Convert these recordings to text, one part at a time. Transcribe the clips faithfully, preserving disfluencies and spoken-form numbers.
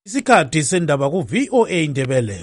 Isikhathi sendaba ku V O A Indebele.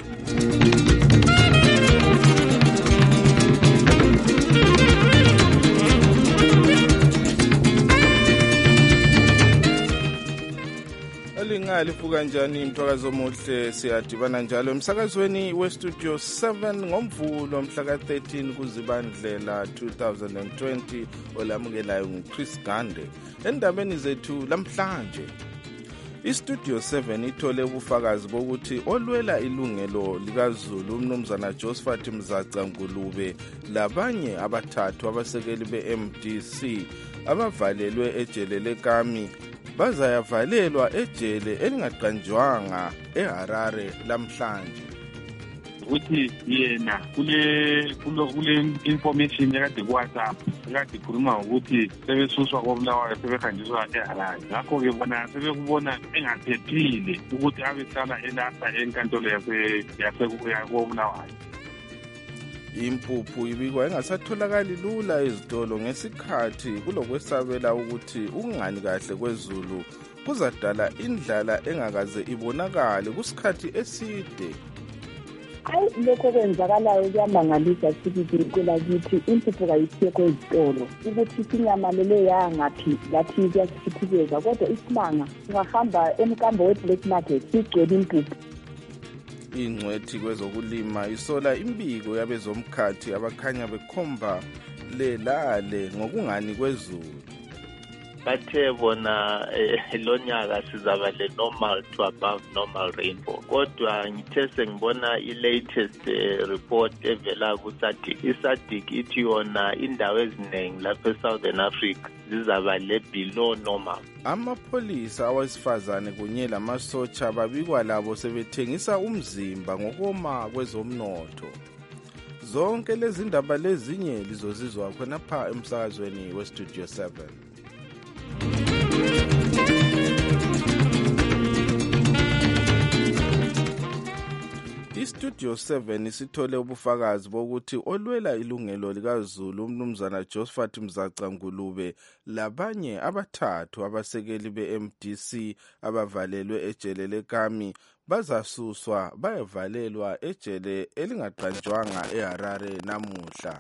Alingalifu kanjani mthwakazi omuhle, siyadibana njalo emsakazweni westudio seven ngomvulo mhla ka thirteen kuZibandlela two thousand twenty. Olamukelayo nguChris Gande. Endabeni zethu lamhlanje, istudio seven ithole ubufakazi bokuthi olwela ilungelo likaZulu umnumzana Josephat Mzaca Ngulube labanye abathathu abasekeli be-M D C abavalelwe ejele leKami bazayavalelwa ejele elingaqanjwanga eHarare lamhlanje. Uthi yena kule kule information yakade kuWhatsApp kade ikhuluma ukuthi sebesuswa koBulawayo sebehanjiswa eHarare. Ngakho ke bona sebekubona engaphephile ukuthi abehlala elapha enkantolo yase yase koBulawayo. Impuphu ibikwa engasatholakali lula ezitolo ngesikhathi kulokwesabela ukuthi ukungani kahle kwezulu kuzadala indlala engakaze ibonakale kusikhathi eside. Hayi, lokho kwenzakalayo kuyamangalisa sikithi kwelakithi impuphu kayisekho ezitolo ukuthi sinyamalele yangaphi lathi kuyasiphithizeka, kodwa isimanga ungahamba emkambo we-black market sigcwele impuphu. Ingcwethi kwezokulima isola imbiko yabezomkhathi abakhanya bekhomba lelale ngokungani kwezulu. Bathe bona lo nyaka sizaba le normal to above normal rainfall. Kodwa ngithe sengibona i-latest report evela ku-SADC. I-SADC ithi yona indawo eziningi lapha e-Southern Africa zizaba le below normal. Amapholisa awesifazane kunye lamasotsha babikwa labo sebethengisa umzimba ngokoma kwezomnotho. Zonke lezi ndaba lezinye lizozizwa khonapha emsakazweni westudio seven. iStudio seven isithole ubufakazi bokuthi olwela ilungelo likaZulu umnumzana Josephat Mzaca Ngulube labanye abathathu abasekeli be-M D C abavalelwe ejele leKami bazasuswa bayevalelwa ejele elingaqanjwanga eHarare namuhla.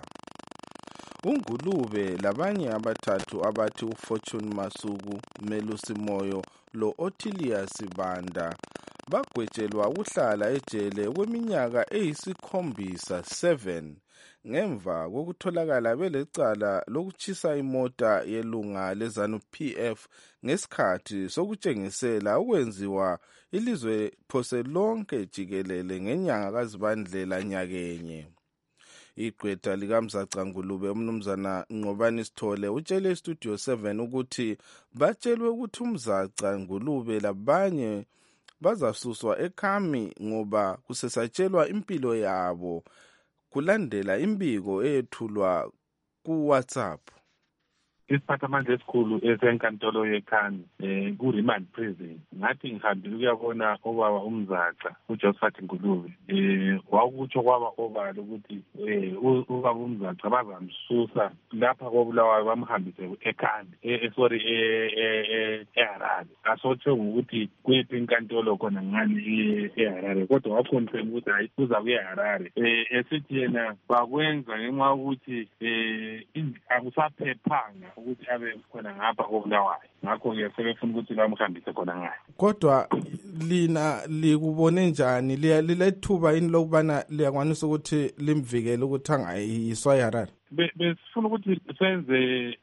uNgulube labanye abathathu abathi uFortune Masuku, Melusi Moyo lo Othilius Banda bagwetshelwa ukuhlala ejele kweminyaka eyisikhombisa seven ngemva kokutholakala belecala lokuchisa imota yelunga lezanu P F ngesikhathi sokutshengisela ukwenziwa ilizwe phose lonke jikelele ngenyanga kaZibandlela nyakenye. Igqwetha likaMzaca Ngulube umnumzana Nqobani Sithole utshele iStudio seven ukuthi batshelwe ukuthi uMzaca Ngulube labanye bazasuswa eKami ngoba kusesatshelwa impilo yabo kulandela imbiko eyethulwa kuWhatsApp. Isiphathamandla esikhulu esenkantolo yeKami eh ku-remand prison ngathi ngihambile ukuyabona obaba uMzaca uJosephat Ngulube eh wakutsho kwaba obala ukuthi eh ubaba uMzaca bazamsusa lapha koBulawayo bamhambise eKami eh sorry eh eHarare. Asothe ukuthi kuyiphi inkantolo khona ngani eHarare, kodwa wakhonfirm ukuthi hayi uza kuyeHarare. Eh esithi yena bakwenza ngenxa ukuthi eh akusaphephanga ukuthi abe khona ngapha koBulawayo. Ngakho ke sebefuna ukuthi bamhambise khona ngayo. Kodwa lina likubone njani, lilethuba ini lokubana liyakwanisa ukuthi limvikele ukuthi angayiswa eHarare? Besifuna ukuthi senze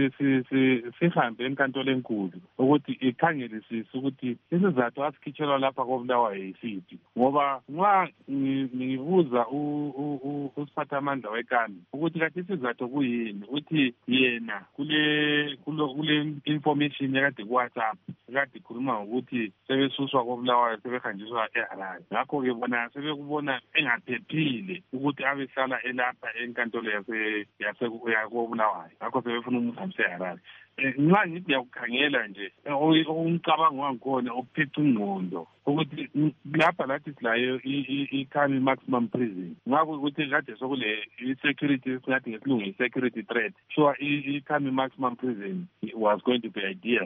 sihambe enkantolo enkulu ukuthi ikhangelisise ukuthi isizathu asikhitshelwa lapha koBulawayo yisiphi, ngoba nxa ngibuza usiphathamandla weKami ukuthi kathi isizathu kuyini, uthi yena kule kule information yakade kuWhatsApp kade ikhuluma ukuthi sebesuswa koBulawayo sebehanjiswa eHarare. Ngakho ke bona sebekubona engaphephile ukuthi abehlala elapha enkantolo yase yase koBulawayo. Ngakho sebefuna umhambise eHarare. Nxa ngithi yakukhangela nje umcabango wangikhona ophethe ingqondo ukuthi lapha lathi silayo iKami maximum prison. Ngakho ukuthi kade sokule security singathi ngesilungu security threat. So iKami maximum prison was going to be ideal.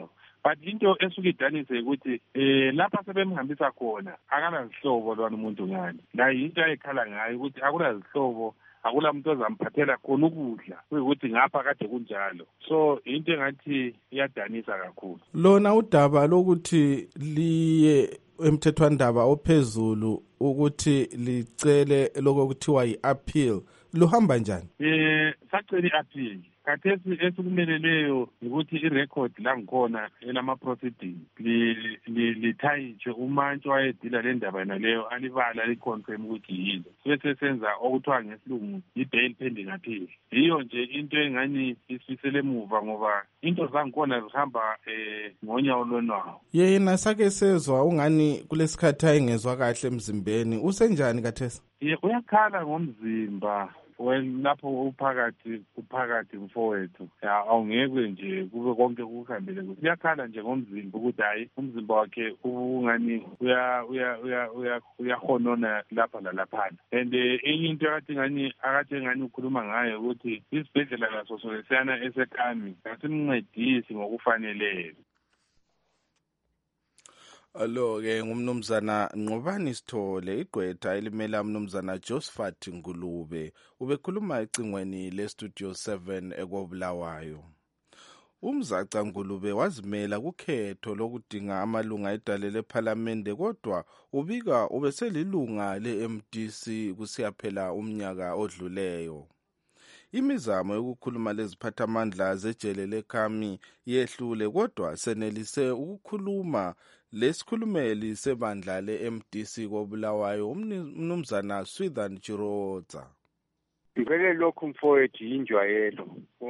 but into esuke idanise ukuthi eh lapha sebemhambisa khona akanazihlobo lwana umuntu ngani la into ayikhala ngayo ukuthi akunazihlobo akula muntu ozamphathela khona ukudla kuyikuthi ngapha kade kunjalo so into engathi iyadanisa kakhulu. Lona udaba lokuthi liye emthethwandaba ophezulu ukuthi licele lokho kuthiwa yi-appeal luhamba njani? Eh sacela i-appeal khathesi esikumeleleyo ukuthi irecord la ngikhona elama-proceeding lithayitshwe umantshi wayedila le ndaba yena leyo alibala liconfirm ukuthi yilo bese senza okuthiwa ngesilungu i-bail pending appeal. Yiyo nje into engani isifisele emuva ngoba into zangikhona zihamba um ngonyawo lonwawo. Yena sake sezwa ungani kulesikhathi ayengezwa kahle emzimbeni usenjani khathesi? Ye uyakhala ngomzimba well lapho uphakathi uphakathi mfowethu awungeke nje kube konke kuhambele kuthi uyakhala nje ngomzimba ukuthi hayi umzimba wakhe ungani uya uya uya uyahonona lapha lalaphana and enye into akathi ngani akathi ngani ukhuluma ngayo ukuthi isibhedlela laso sona esekami asimncedisi ngokufaneleyo. Alo-ke ngumnumzana Nqobani Sithole igqwetha elimela mnumzana Josephat Ngulube ubekhuluma ecingweni le-Studio seven ekobulawayo. Umzaca Ngulube wazimela kukhetho lokudinga amalunga edale lephalamende kodwa ubika ubeselilunga le-M D C kusiyaphela umnyaka odluleyo. Imizamo yokukhuluma leziphathamandla zejele leKhami yehlule kodwa senelise ukukhuluma lesikhulumeli sebandla le-M D C kobulawayo umnumzana Swithan Chiroza. Ngeke lokhu mfowethu injwayelo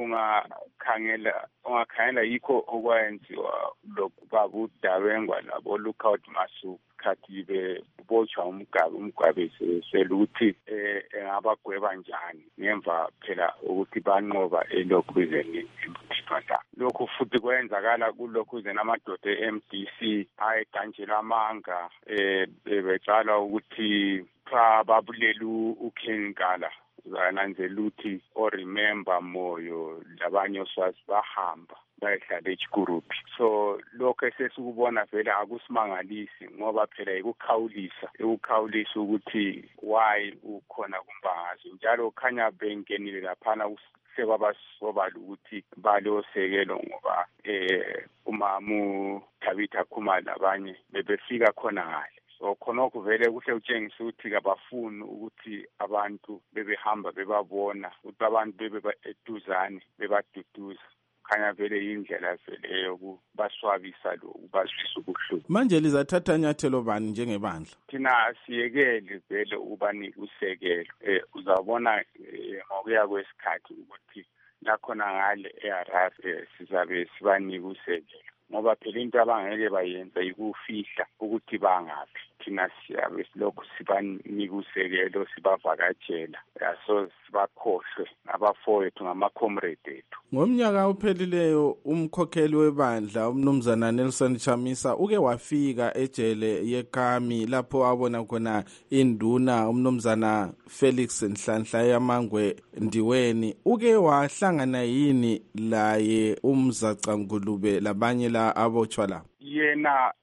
ungakhangela ungakhangela yikho okwenziwa lokubaba udabengwa labo Lookout Masuku khathi bebotshwa umgabe umgabe seluthi eh engabagweba njani ngemva phela ukuthi banqoba elokhuzeni emthethwandaba. Lokhu futhi kwenzakala kulokhuzeni amadoda e-M D C ayeganjela amanga eh becala ukuthi cha babulela uKhenkala uzananzela ukuthi o remember moyo labanye oswazi bahamba bayehlala eChikurupi. So lokho esesikubona vele akusimangalisi ngoba phela ikukhawulisa ikukhawulisa ukuthi why ukhona kumbangazo njalo khanya bengenile laphana sekwabasobala ukuthi balosekelo ngoba eh umamu Thabitha Khumalo labanye bebefika khona ngale. So khonokho vele kuhle utshengisa ukuthi kabafuni ukuthi abantu bebehamba bebabona ukuthi abantu bebe eduzane bebaduduza khanya vele indlela veleyo kubaswabisa lo ubaswisa ubuhlungu. Manje lizathatha nyathelo bani njengebandla? Thina siyekele vele ubanika usekelo eh uzabona ngokuya kwesikhathi ukuthi lakhona ngale eArras sizabe sibanika usekelo ngoba phela into abangeke bayenza ikufihla ukuthi bangaphi. Thina siyabe silokhu sibanika usekelo sibavakatshela yaso sibakhohlwe ngabafowethu ngama-comrade ethu. Ngomnyaka ophelileyo umkhokheli webandla umnumzana Nelson Chamisa uke wafika ejele yeKhami lapho abona khona induna umnumzana Felix Nhlanhla yamangwe Ndiweni. Uke wahlangana yini laye umzaca Ngulube labanye la abotshwa la? Yena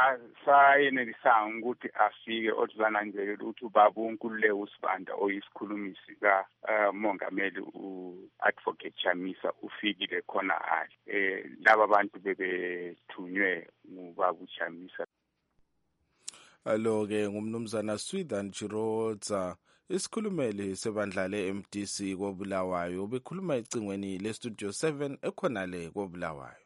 kasayenelisanga ukuthi afike otuzananzelela ukuthi ubaba uNkululeko uSibanda oyisikhulumisi ka mongameli u-advocate Chamisa ufikile khona hayi eh laba bantu bebethunywe ngubaba uChamisa. Alo-ke ngumnumzana Swithan Chiroza isikhulumeli sebandla le-M D C kobulawayo bekhuluma ecingweni le-Studio seven ekhona le kobulawayo.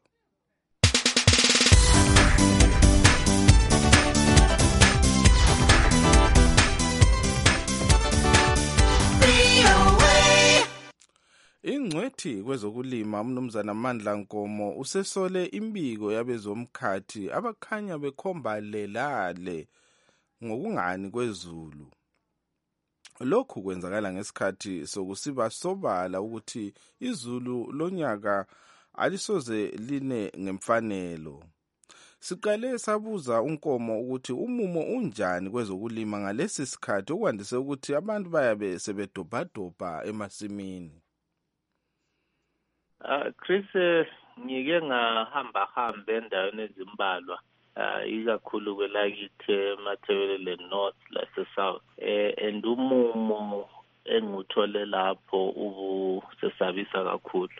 Ingcwethi kwezokulima umnumzana Mandla Nkomo usesole imbiko yabezomkhathi abakhanya bekhomba lelale ngokungani kwezulu. Lokhu kwenzakala ngesikhathi sokusiba sobala ukuthi izulu lonyaka alisoze line ngemfanelo. Siqale sabuza uNkomo ukuthi umumo unjani kwezokulima ngalesi sikhathi okwandise ukuthi abantu bayabe sebedobhadobha emasimini. Uh, Chris, uh, ngike ngahamba hamba endaweni ezimbalwa uh, ikakhulu kwelakithi eMathebele North lase South eh and umumo enguthole lapho ubusesabisa kakhulu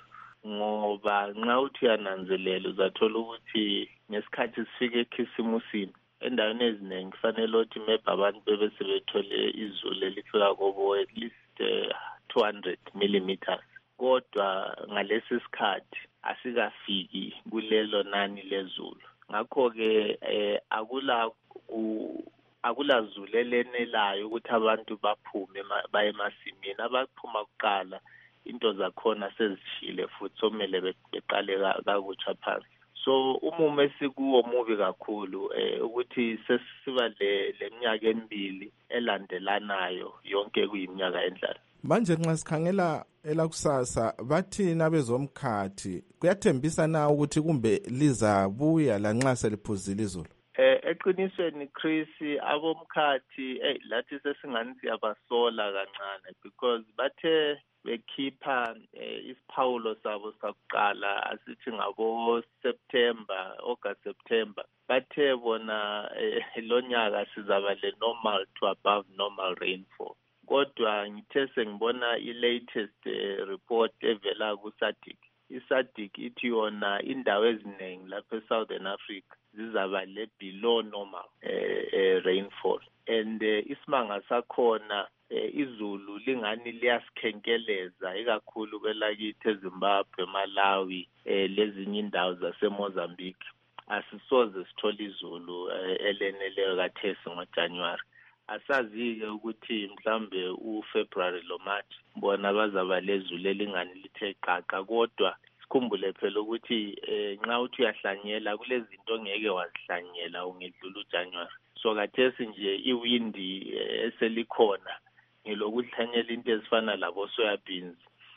ngoba nxa uthi yananzelela uzathola ukuthi ngesikhathi sifike ekhisimusini endaweni eziningi kufanele ukuthi maybe abantu bebe sebethole izulu elifika kobo at least uh, two hundred millimeters kodwa ngalesi sikhathi asikafiki kulelo nani lezulu ngakho ke eh, akula u, akula zulu elenelayo ukuthi abantu baphume baye emasimini abaphuma kuqala into zakhona sezishile futhi somele beqale kakutsha phansi so umumo esikuwo mubi kakhulu eh, ukuthi sesiba le leminyaka emibili elandelanayo yonke kuyiminyaka endlala manje nxa sikhangela elakusasa bathina bezomkhathi kuyathembisa na ukuthi kumbe lizabuya lanxa seliphuzile izulu eh eqinisweni Chris abomkhathi eh lathi sesingani siyabasola kancane because bathe bekhipha eh, isiphawulo sabo sakuqala asithi ngabo September August September bathe bona eh, lonyaka sizaba le normal to above normal rainfall kodwa ngithe sengibona i-latest uh, report evela ku-SADC i-SADC ithi yona indawo eziningi lapha e-Southern Africa zizaba le below normal uh, uh, rainfall and uh, isimanga sakhona uh, izulu lingani liyasikhenkeleza ikakhulu kwelakithi eZimbabwe Malawi uh, lezinye indawo zaseMozambique asisoze sithole izulu uh, eleneleyo kathesi ngoJanuary asazi-ke ukuthi mhlambe uFebruary lo March bona bazaba lezulu elingani lithe qaqa kodwa sikhumbule phela ukuthi eh, nxa uthi uyahlanyela kulezinto ngeke wazihlanyela ungedlula uJanuary so kathesi nje iwindi eh, eselikhona ngelokuhlanyela into ezifana labo soybeans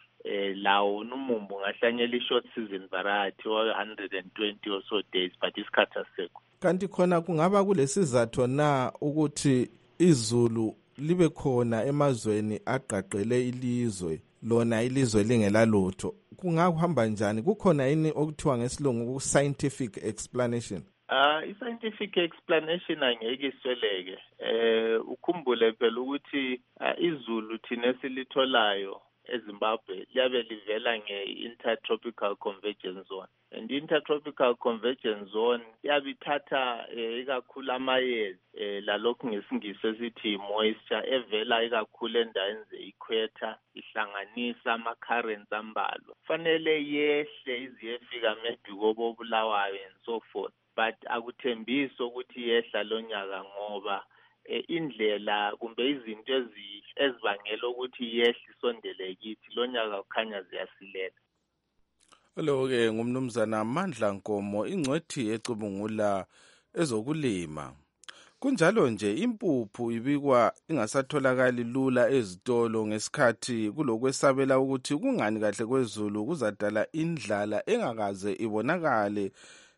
eh lawo umumbu ngahlanyela i-short season variety one hundred twenty or so days but isikhathi asekho kanti khona kungaba kulesizathu na ukuthi izulu libe khona emazweni aqaqele ilizwe lona ilizwe lingelalutho kungakuhamba njani kukhona yini okuthiwa ngesilungu scientific explanation ah uh, i-scientific explanation angeke isweleke eh ukhumbule phela ukuthi uh, izulu thina esilitholayo eZimbabwe liyabe livela nge-intertropical convergence zone and intertropical convergence zone yabithatha ikakhulu amayezi eh, lalokhu ngesingisi esithi moisture evela ikakhulu endaweni ze-equator ihlanganisa ama-currents ambalwa fanele yehle iziyefika maybe kobo Bulawayo and so forth but akuthembisi ukuthi yehla lonyaka ngoba E, indlela kumbe izinto ezibangela ukuthi yehle isondele kithi lonyaka kukhanya ziyasilela lo ke ngumnumzana Amandla Nkomo ingcwethi ecubungula ezokulima kunjalo nje impuphu ibikwa ingasatholakali lula ezitolo ngesikhathi kulokwesabela ukuthi kungani kahle kwezulu kuzadala indlala engakaze ibonakale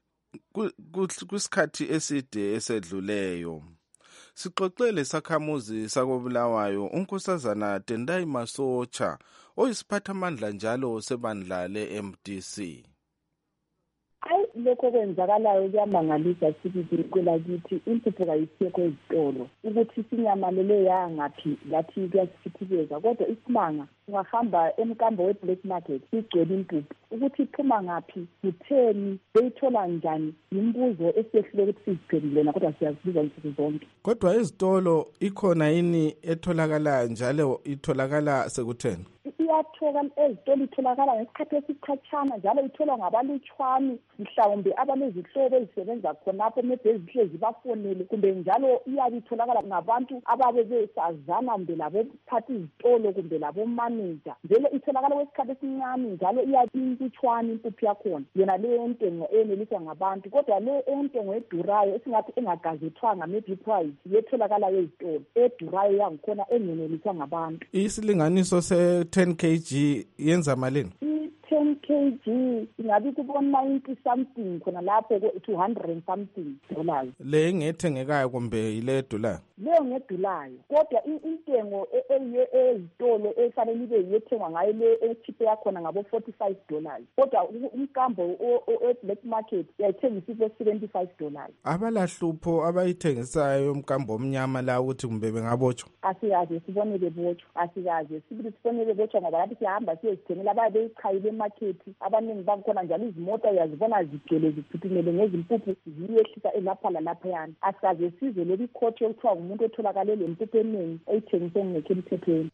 kusikhathi eside esedluleyo Sixoxele sakhamuzi sakobulawayo unkosazana Tendai Masocha oyisiphathamandla njalo sebandla le-M D C. Hayi lokho kwenzakalayo kuyamangalisa sikithi kwelakithi impuphu kayisekho ezitolo ukuthi sinyamalele yangaphi lathi kuyasithibeza kodwa isimanga ungahamba emkambo we-black market sigcwele impuphu ukuthi iphuma ngaphi kutheni beyithola njani imbuzo esiyehlule ukuthi siziphendule na kodwa siyazibuza nsuku zonke kodwa ezitolo ikhona yini etholakala njalo itholakala sekutheni iyatholakala ezitolo itholakala ngesikhathi esikhatshana njalo itholwa ngabalutshwane mhlawumbe abanezihlobo ezisebenza khonapho maybe ezihlezi bafonele kumbe njalo iyabe itholakala ngabantu ababe besazana mbe labophatha izitolo kumbe labomanager njalo itholakala kwesikhathi esincane njalo iyabe ilutshwane impuphu yakhona yona leyo ntengo eneliswa ngabantu kodwa le entengo edurayo esingathi engagazethwanga maybe price yetholakala ezitolo edurayo yangikhona engeneliswa ngabantu isilinganiso se ten kilograms yenza malini ten kilograms ingabe kubo ninety something khona lapho two hundred something dollars le ngethengekayo kumbe ile dollar leyo ngedulayo kodwa intengo ezitolo efanele ibe yethengwa ngayo le echiphe yakhona ngabo forty-five dollars kodwa umkambo e-black market yayithengisa seventy-five dollars. Abalahlupho abayithengisayo umkambo omnyama la ukuthi kumbe bengabotshwa asikaze sibone bebotshwa asikaze sibili sibone bebotshwa ngoba lathi siyahamba siyezithengela ababe beyichayile emarket abaningi bakhona njalo izimota yazibona zigcwele ziphuthumele ngezimpuphu ziyehlisa elapha lalapha yana asikaze size lebi court yokuthiwa umuntu otholakale lempuphu eningi eyithengise ngekho emthethweni.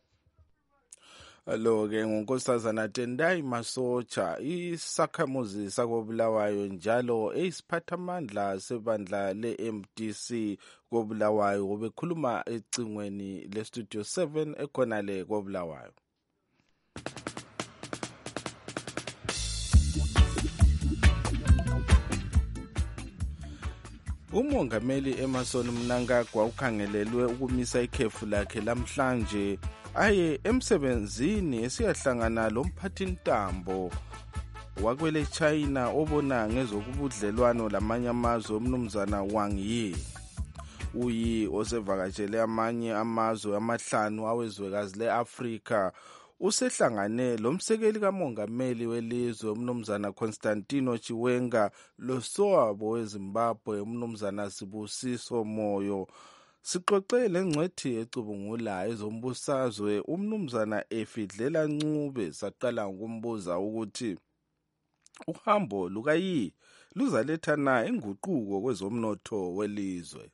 Lo-ke ngunkosazana Tendai Masocha, isakhamuzi sakobulawayo njalo eyisiphathamandla sebandla le-M D C kobulawayo obekhuluma ecingweni le-Studio seven ekhona le kobulawayo. Umongameli Emmerson Mnangagwa ukhangelelwe ukumisa ikhefu lakhe lamhlanje aye emsebenzini esiyahlangana lomphathintambo wakwele China obona ngezokubudlelwano lamanye amazwe umnumzana Wang Yi. Uyi osevakatshele amanye amazwe amahlanu awezwekazi le-Afrika usehlangane lomsekeli kamongameli welizwe umnumzana Constantino Chiwenga losowabo weZimbabwe umnumzana Sibusiso Moyo. Sixoxe lengcwethi ecubungula ezombusazwe umnumzana Efidlela Ncube saqala ukumbuza ukuthi uhambo lukayi luzaletha na inguquko kwezomnotho welizwe.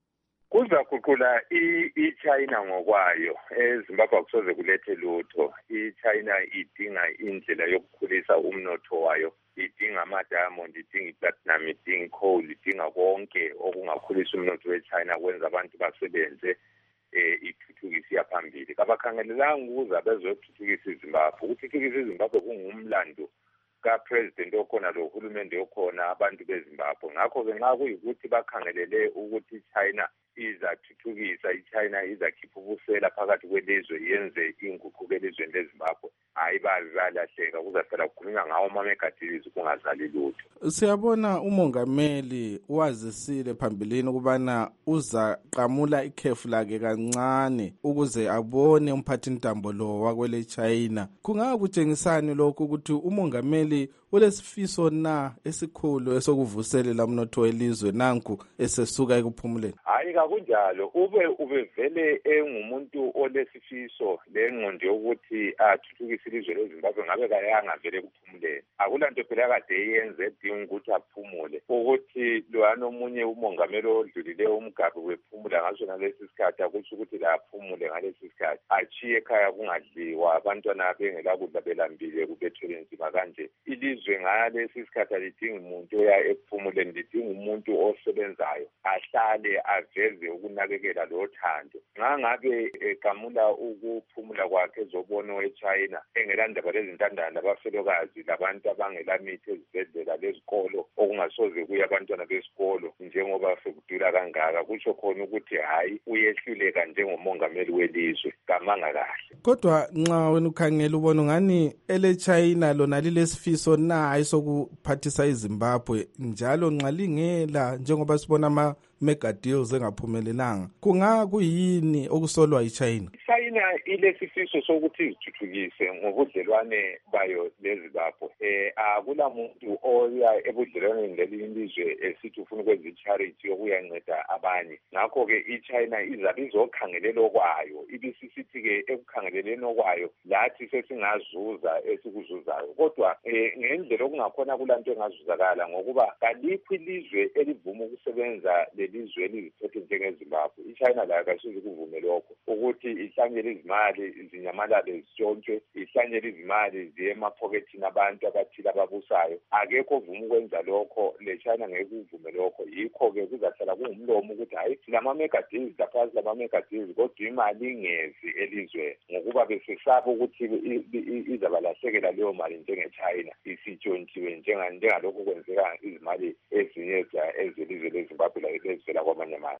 Kuzaguqula i-China ngokwayo eZimbabwe akusoze kulethe lutho. I-China idinga indlela yokukhulisa umnotho wayo, idinga ama-diamond, idinga i-platinum, idinga i-coal, idinga konke okungakhulisa umnotho we-China kwenza abantu basebenze eh ithuthukise yaphambili. Kabakhangelelanga ukuza bezothuthukisa iZimbabwe. Ukuthuthukisa iZimbabwe kungumlando ka-president okhona lo hulumende okhona abantu beZimbabwe. Ngakho-ke nxa kuyikuthi bakhangelele ukuthi iChina izathuthukisa, iChina izakhipha ubusela phakathi kwelizwe yenze inguquko elizweni leZimbabwe, hayi bazalahleka kuzahlala kukhulunywa ngawo amamegadilizi kungazali lutho. Siyabona umongameli wazisile phambilini ukubana uzaqamula ikhefu lakhe kancane ukuze abone umphathintambo lo wakwele China. Kungakutshengisani lokho ukuthi umongameli ulesifiso na esikhulu esokuvuselela umnotho welizwe nanku esesuka ekuphumuleni? Hayi kakunjalo, ube ubevele engumuntu olesifiso lengqondo yokuthi athuthukise ilizwe leZimbabwe ngabe kayanga vele kuphumuleni. Akulanto phela kade yenze edinga ukuthi aphumule ukuthi loyana omunye umongameli odlulileyo umgabe wephumula ngaso lesi sikhathi akusho ukuthi la aphumule ngalesi sikhathi achiye ekhaya kungadliwa abantwana bengela kudla belambile kubethwele nzima kanje. Ilizwe ngalesi sikhathi alidingi umuntu oya ekuphumuleni, lidinga umuntu osebenzayo ahlale aveze ukunakekela lo thando. Ngangabe egamula ukuphumula kwakhe ezobona weChina engela ndaba lezintandane abafelokazi labantu abangela mithi ezibhedlela lezikolo okungasoze kuya abantwana besikolo njengoba sekudula kangaka, kusho khona ukuthi hayi uyehluleka njengomongameli welizwe kamanga kahle. Kodwa nxa wena ukhangela ubona ngani ele China lona lilesifiso na isokuphathisa iZimbabwe njalo nxa lingela njengoba sibona ama mega deals engaphumelelanga, kungakuyini okusolwa iChina? China ilesifiso sokuthi izithuthukise ngobudlelwane bayo leZimbabwe. Eh akula muntu oya ebudlelwaneni lelizwe esithi ufuna ukwenza i-charity yokuyanceda abanye. Ngakho-ke iChina izabe izokhangelela okwayo, ibisisithi-ke ekukhangeleleni okwayo lathi sesingazuza esikuzuzayo. Kodwa eh ngendlela okungakhona kulanto engazuzakala ngokuba kalikho ilizwe elivuma ukusebenza lelizwe eliziphethe njengeZimbabwe. iChina layo kasuze kuvume lokho ukuthi ihlanyele izimali izinyamalale zonke, ihlanyele izimali ziye emaphokethini abantu abathile ababusayo. Akekho ovuma ukwenza lokho, leChina ngeke uvume lokho. Yikho-ke kuzahlala kungumlomo ukuthi hayi silama megadills lapha silama megadills kodwa imali ingezi elizweni ngokuba besesaba ukuthi izabalahlekela leyo mali njengeChina isitshontshiwe njengalokho kwenzeka izimali ezinye ezelizwe leZimbabwe lezivela kwamanye amazwe.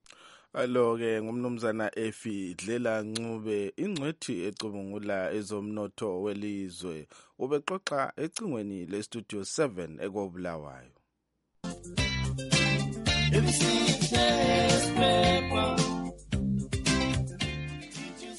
Alo-ke ngumnumzana Efidlela Ncube, ingcwethi ecubungula ezomnotho welizwe, ubexoxa ecingweni le-Studio seven ekobulawayo. Every single paper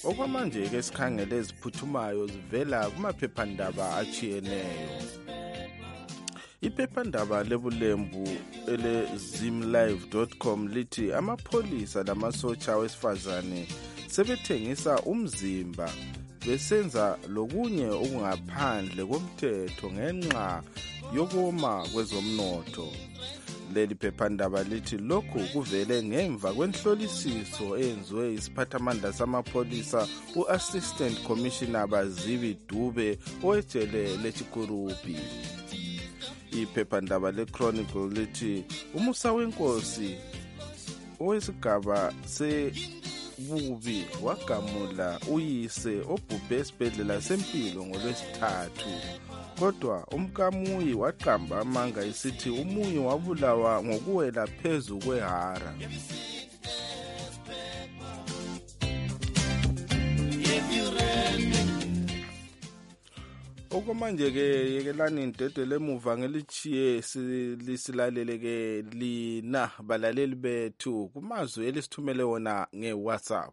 Okwamanje-ke sikhangele eziphuthumayo zivela kumaphephandaba achiyeneyo. Iphephandaba lebulembu ele zimlive dot com lithi amapholisa lamasotsha wesifazane sebethengisa umzimba besenza lokunye okungaphandle komthetho ngenxa yokoma kwezomnotho. Leli phephandaba lithi lokhu kuvele ngemva kwenhlolisiso eyenziwe isiphathamandla samapholisa u-Assistant Commissioner Bazibi Dube owejele leChikurupi. Iphephandaba le-Chronicle lithi umusa wenkosi owesigaba sebubi wagamula uyise obhubhe esibhedlela sempilo ngolwesithathu. Kodwa umkamuyi waqamba amanga isithi umuyi wabulawa ngokuwela phezu kwehara. Okwamanje-ke yekelani indede lemuva ngelichiye lisilalele-ke lina balaleli bethu kumazwi elisithumele wona nge-WhatsApp.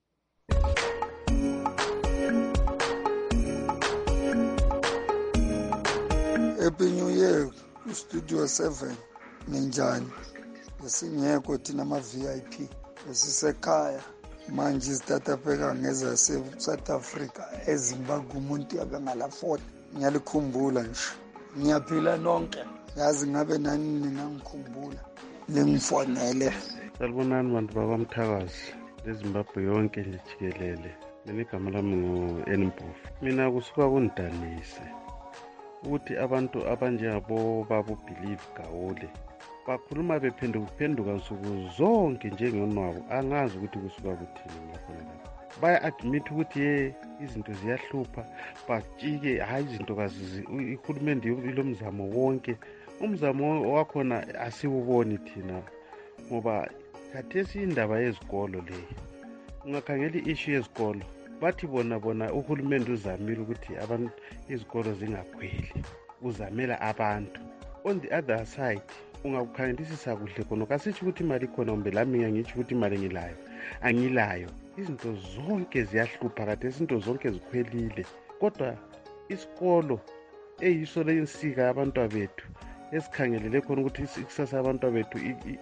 Happy New Year, Studio seven, ninjani? Singekho thina ama-V I P, sisekhaya. Manje izitatapheka ngeza se-South Africa, eZimbabwe umuntu abengala forty. Ngiyalikhumbula nje. Ngiyaphila nonke. Yazi ngabe nani ningangikhumbula. Lingifonele. Salibonani bantu bakwamthakazi. leZimbabwe yonke nje jikelele. Mina igama lami ngu-Enimpofu. Mina kusuka kungidanise ukuthi abantu abanjengabo baba uBelieve Gawule bakhuluma bephenduka nsuku zonke njengonwabo. Angazi ukuthi kusuka kuthini ngakhona lapho. Baya admit ukuthi ye izinto ziyahlupha bajike hayi izinto kazi ihulumende ilomzamo wonke. Umzamo wakhona asiwuboni thina ngoba khathesi indaba yezikolo le. Ungakhangela i-issue yezikolo bathi bona bona uhulumende uzamile ukuthi abantu izikolo zingakhweli. Uzamela abantu. On the other side ungakukhangelisisa kuhle khona kasithi ukuthi imali khona kumbe lami ngiyangitsho ukuthi imali ngilayo angilayo. Izinto zonke ziyahlupha kade izinto zonke zikhwelile. Kodwa isikolo eyiso lensika yabantu bethu esikhangelele khona ukuthi ikusasa yabantu bethu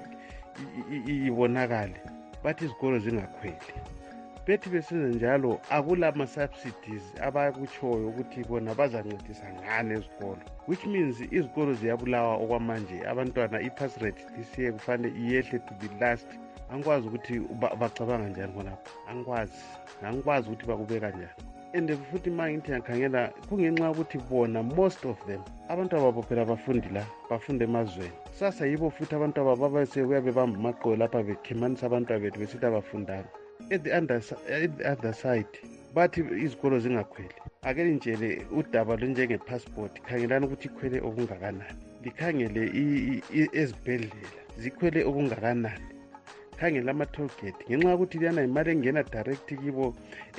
ibonakale bathi izikolo zingakhweli. Bethi besenze njalo akula ama-subsidies abakutshoyo ukuthi bona bazancedisa ngane ezikolo, which means izikolo ziyabulawa okwamanje. Abantwana i-pass rate this year kufanele iyehle to the last. Angikwazi ukuthi bacabanga njani khonapho, angikwazi angikwazi ukuthi bakubeka njani. And futhi manje ngithi ngiyakhangela kungenxa ukuthi bona most of them abantu ababo phela bafundi la bafunde emazweni. Sasa yibo futhi abantu ababo base kuyabe bamba amaqolo lapha bekhemanisa abantu abethu besithi abafundana. At the other, at the other side bathi izikolo zingakhweli. Ake nitshele udaba lunjenge-passport, khangelani ukuthi ikhwele okungakanani. Likhangele ezibhedlela zikhwele okungakanani. Khangela ama-toll gate ngenxa yokuthi liyana imali engena direct kibo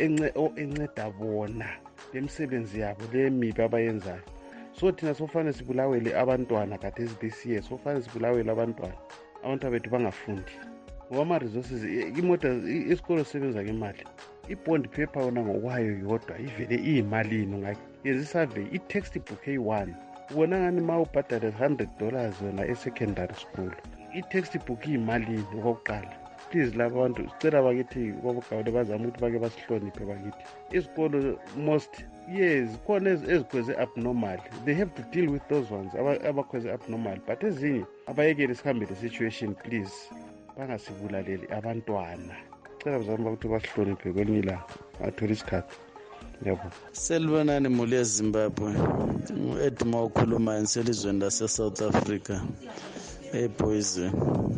enceda bona lemisebenzi yabo lemibi abayenzayo. So thina sofanele sibulawele abantwana kade this year, sofanele sibulawele abantwana abantu bethu bangafundi. Ngoba ama-resources imoto isikolo sisebenza ngemali. I-bond paper wona ngokwayo yodwa ivele iyimalini. Ungayenza isurvey i-textbook eyi-one ubona ngani ma ubhadale one hundred dollars wona e-secondary school. I-textbook iyimalini okokuqala. Please laba bantu sicela bakithi kwabogawule bazama ukuthi bake basihloniphe bakithi. Isikolo most yes khona ezikhweze abnormal, they have to deal with those ones abakhweze abnormal, but ezinye abayekele sihambe the situation please. Bangasibulaleli abantwana. Cela bazama ukuthi basihloniphe kwelinye ilanga athola isikhathi. Yebo. Selbonani muli eZimbabwe. Edma ukhuluma selizweni lase-South Africa. ePoison.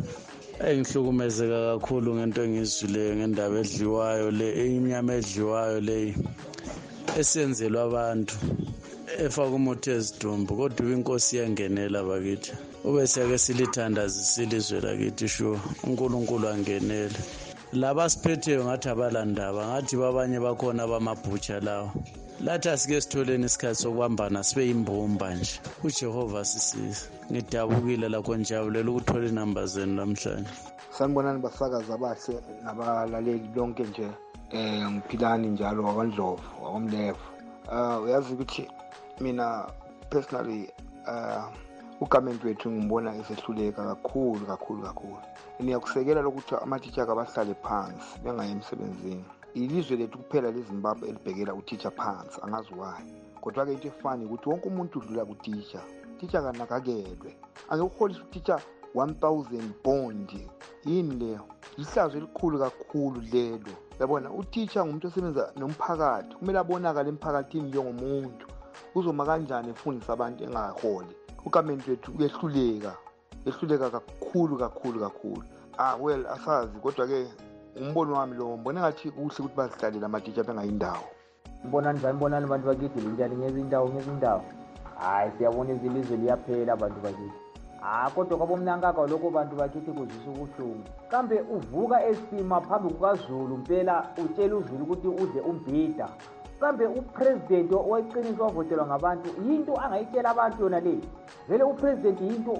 Engihlukumezeka kakhulu ngento engizwileyo ngendaba edliwayo le inyama edliwayo le esenzelwa abantu efaka umuthi ezidumbu kodwa inkosi yangenela bakithi. Ube siyake silithandaza ilizwe lakithi sure uNkulunkulu angenele. Laba siphetheyo ngathi abalandaba ngathi babanye bakhona bamabhutsha lawo. Lathi asike sitholeni isikhathi sokuhambana sibe yimbumba nje. uJehova sisiza. Ngidabukile lakho njabulela ukuthola inamba zenu namhlanje. Sanibonani basakazi abahle nabalaleli lonke nje eh ngiphilani njalo wakwaNdlovu wakwamlevo. Uh uyazi ukuthi mina personally uh uGovernment wethu ngibona esehluleka kakhulu kakhulu kakhulu. Niyakusekela lokuthi ama-teacher kabahlale phansi bengayi emsebenzini. Ilizwe lethu kuphela leZimbabwe elibhekela u-teacher phansi angazi why. Kodwa ke into efani ukuthi wonke umuntu udlula ku-teacher. Teacher kanakakelwe. Angekuholisa u-teacher one thousand bond. Yini leyo? Ihlazo elikhulu kakhulu lelo. Yabona u-teacher ngumuntu osebenza nomphakathi. Kumele abonakale emphakathini njengomuntu. Uzoma kanjani efundisa abantu engaholi. uGovernment wethu uyehluleka. Ehluleka kakhulu kakhulu kakhulu. Ah well asazi kodwa ke umbono wami lo mbona ngathi kuhle ukuthi bazihlalele ama-teacher bengayindawo. Mbonani njani mbonani abantu bakithi linjani ngezindawo ngezindawo. Hayi siyabona izilizwe liyaphela abantu bakithi. Ah kodwa kwabomnankaka lokho bantu bakithi kuzisa ubuhlungu. Kambe uvuka esima phambi kukaZulu impela utshela uZulu ukuthi udle umbhida. Kambe upresident owayiqiniso wavotelwa ngabantu yinto angayitshela abantu yona le. Vele upresident yinto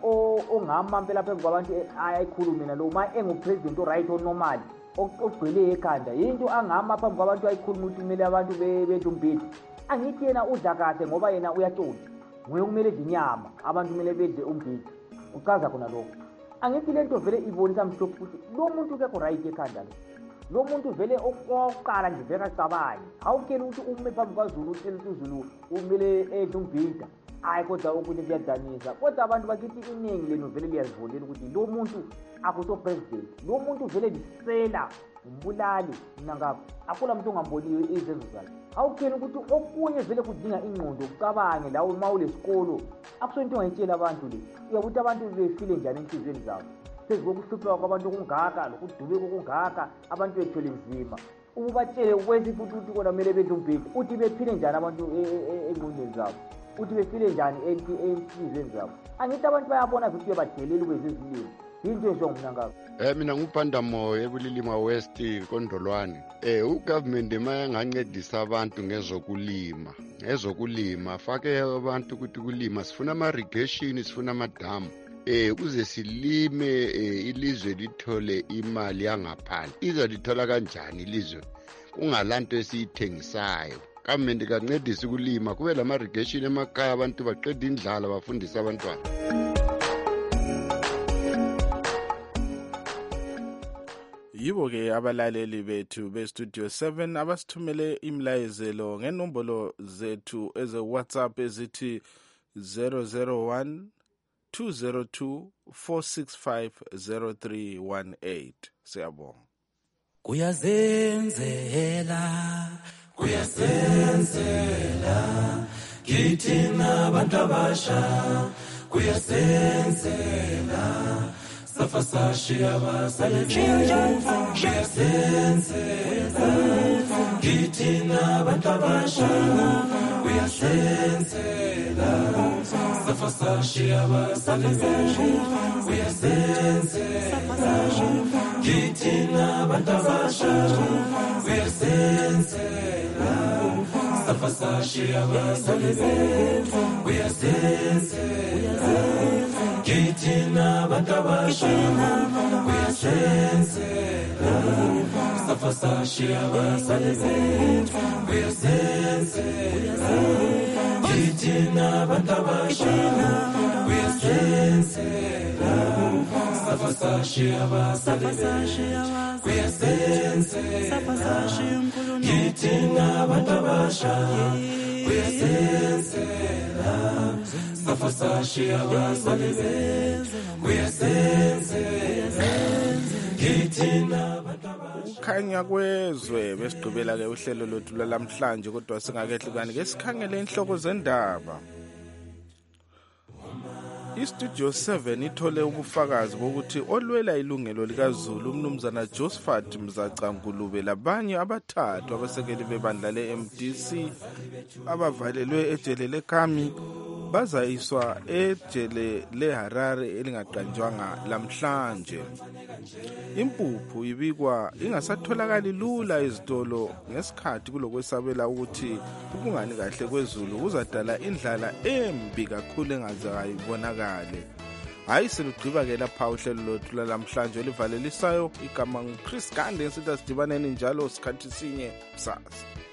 ongama impela phambi kwabantu ayayikhuluma lo ma engupresident oright onormal ogcwele ekhanda yinto angama phambi kwabantu ayikhuluma ukuthi kumele abantu bedle umbhida. Angithi yena udla kahle ngoba yena uyatshontsha. Nguye kumele inyama abantu kumele bedle umbhida. Uchaza khona lokho. Angithi lento vele ibonisa mhlophe ukuthi lo muntu ke right ekhanda lo. Lo muntu vele oqala nje veka cabanye. Awukeli ukuthi ume phambi kwaZulu utshela uZulu umele edle umbhida. Hayi kodwa okunye kuyadanisa. Kodwa abantu bakithi iningi leno vele liyazivolela ukuthi lo muntu akuso president. Lo muntu vele lisela umbulali nangapha. Akula muntu ongamboniwe izenzo zakhe. Awukeli ukuthi okunye vele kudinga ingqondo ucabange lawo mawulesikolo. Akusonto ongayitshela abantu le. Uyabuthi abantu befile njani enhlizweni zabo. Sezikokuhlupha kwabantu kungaka lokudubeka kungaka abantu bethole nzima. Ubatshele ukwenza futhi ukuthi kona kumele bedle umbhida. Uthi bephile njani abantu engqondweni zabo. Uthi befile njani enhlizweni zabo. Angithi abantu bayabona ukuthi uyabadelela ukwezizilimi. Into esho ngumnankaka. Eh mina ngubhanda moyo ebulilima West Kondolwane. Eh uGovernment mayangancedisa abantu ngezokulima. Ngezokulima fake abantu ukuthi kulima sifuna ama irrigation sifuna amadamu. Eh kuze silime ilizwe lithole imali yangaphandle. Izolithola kanjani ilizwe? Kungalanto esiyithengisayo. Government kancedisa ukulima kube lama irrigation emakhaya abantu baqeda indlala bafundisa abantwana. Yibo ke abalaleli bethu be Studio seven abasithumele imlayezelo ngenombolo zethu eze WhatsApp ezithi zero zero one two zero two four six five zero three one eight. Siyabonga. Kuyazenzela kuyazenzela kithina bantu abasha kuyazenzela safa sashiya abasalemuva kuyazenzela kithina bantu abasha kuyazenzela safa sashiya abasalemuva kuyazenzela kithina bantu abasha kuyazenzela safa sashiya abasalemuva kuyazenzela kithina bantu abasha kuyazenzela safa sashiya abasalemuva kuyazenzela kithina bantu abasha kuyazenzela safa sashiya abasalemuva kuyazenzela kithina bantu abasha kuyazenzela safa sashiya abasalemuva kuyazenzela kithina bantu abasha. Khanya kwezwe besigqibela ke uhlelo lothu lamhlanje kodwa singakehlukani ke sikhangele inhloko zendaba. iStudio seven ithole ubufakazi bokuthi olwela ilungelo likaZulu umnumzana Josephat Mzaca-Ngulube labanye abathathu abasekeli bebandla le-M D C abavalelwe ejele leKami bazayiswa ejele leHarare elingaqanjwanga lamhlanje. Impuphu ibikwa ingasatholakali lula ezitolo ngesikhathi kulokwesabela ukuthi ukungani kahle kwezulu kuzadala indlala embi kakhulu engaze ayibonakale. hayi selugqiba-ke lapha uhlelo lwethu lalamhlanje olivalelisayo igama nguChris Gande, sithi asidibaneni njalo sikhathi sinye kusasa.